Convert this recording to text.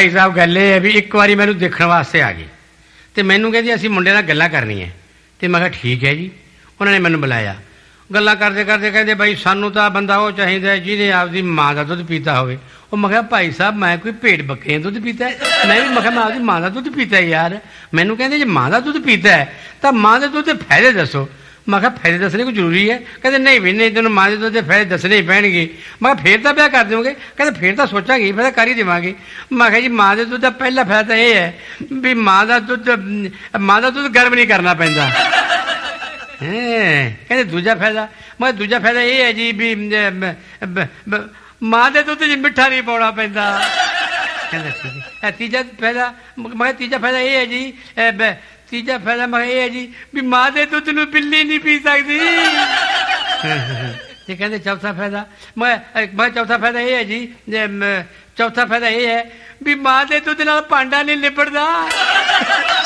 ਭਾਈ ਸਾਹਿਬ ਗੱਲ ਇਹ ਹੈ ਵੀ ਇੱਕ ਵਾਰੀ ਮੈਨੂੰ ਦੇਖਣ ਵਾਸਤੇ ਆ ਗਈ ਅਤੇ ਮੈਨੂੰ ਕਹਿੰਦੀ ਅਸੀਂ ਮੁੰਡੇ ਨਾਲ ਗੱਲਾਂ ਕਰਨੀਆਂ ਅਤੇ ਮੈਂ ਕਿਹਾ ਠੀਕ ਹੈ ਜੀ। ਉਹਨਾਂ ਨੇ ਮੈਨੂੰ ਬੁਲਾਇਆ, ਗੱਲਾਂ ਕਰਦੇ ਕਰਦੇ ਕਹਿੰਦੇ ਬਾਈ ਸਾਨੂੰ ਤਾਂ ਬੰਦਾ ਉਹ ਚਾਹੀਦਾ ਜਿਹਨੇ ਆਪਦੀ ਮਾਂ ਦਾ ਦੁੱਧ ਪੀਤਾ ਹੋਵੇ। ਉਹ ਮੈਂ ਕਿਹਾ ਭਾਈ ਸਾਹਿਬ ਮੈਂ ਕੋਈ ਭੇਡ ਬੱਕਰੀਆਂ ਦੁੱਧ ਪੀਤਾ? ਮੈਂ ਵੀ ਮੈਂ ਕਿਹਾ ਮੈਂ ਆਪਦੀ ਮਾਂ ਦਾ ਦੁੱਧ ਪੀਤਾ ਯਾਰ। ਮੈਨੂੰ ਕਹਿੰਦੇ ਜੇ ਮਾਂ ਦਾ ਦੁੱਧ ਪੀਤਾ ਹੈ ਤਾਂ ਮਾਂ ਦੇ ਦੁੱਧ ਦੇ ਫਾਇਦੇ ਦੱਸੋ। ਮੈਂ ਕਿਹਾ ਫਾਇਦੇ ਦੱਸਣੇ ਕੋਈ ਜ਼ਰੂਰੀ ਹੈ? ਕਹਿੰਦੇ ਨਹੀਂ ਵੀ ਨਹੀਂ, ਤੈਨੂੰ ਮਾਂ ਦੇ ਦੁੱਧ ਦੇ ਫਾਇਦੇ ਦੱਸਣੇ ਹੀ ਪੈਣਗੇ। ਮੈਂ ਕਿਹਾ ਫੇਰ ਤਾਂ ਵਿਆਹ ਕਰ ਦਿਓਗੇ? ਕਹਿੰਦੇ ਫੇਰ ਤਾਂ ਸੋਚਾਂਗੇ, ਫਿਰ ਤਾਂ ਕਰ ਹੀ ਦੇਵਾਂਗੇ। ਮੈਂ ਕਿਹਾ ਜੀ ਮਾਂ ਦੇ ਦੁੱਧ ਦਾ ਪਹਿਲਾ ਫਾਇਦਾ ਇਹ ਹੈ ਵੀ ਮਾਂ ਦਾ ਦੁੱਧ ਗਰਮ ਨਹੀਂ ਕਰਨਾ ਪੈਂਦਾ। ਕਹਿੰਦੇ ਦੂਜਾ ਫਾਇਦਾ? ਮੈਂ ਦੂਜਾ ਫਾਇਦਾ ਇਹ ਹੈ ਜੀ ਵੀ ਮਾਂ ਦੇ ਦੁੱਧ 'ਚ ਮਿੱਠਾ ਨਹੀਂ ਪਾਉਣਾ ਪੈਂਦਾ। ਕਹਿੰਦਾ ਠੀਕ ਹੈ। ਤੀਜਾ ਫਾਇਦਾ? ਮੈਂ ਤੀਜਾ ਫਾਇਦਾ ਇਹ ਹੈ ਜੀ ਤੀਜਾ ਫਾਇਦਾ ਮੈਂ ਇਹ ਹੈ ਜੀ ਵੀ ਮਾਂ ਦੇ ਦੁੱਧ ਨੂੰ ਬਿੱਲੀ ਨਹੀਂ ਪੀ ਸਕਦੀ। ਤੇ ਕਹਿੰਦੇ ਚੌਥਾ ਫਾਇਦਾ? ਮੈਂ ਚੌਥਾ ਫਾਇਦਾ ਇਹ ਹੈ ਜੀ ਚੌਥਾ ਫਾਇਦਾ ਇਹ ਹੈ ਵੀ ਮਾਂ ਦੇ ਦੁੱਧ ਨਾਲ ਭਾਂਡਾ ਨਹੀਂ ਲਿਬੜਦਾ।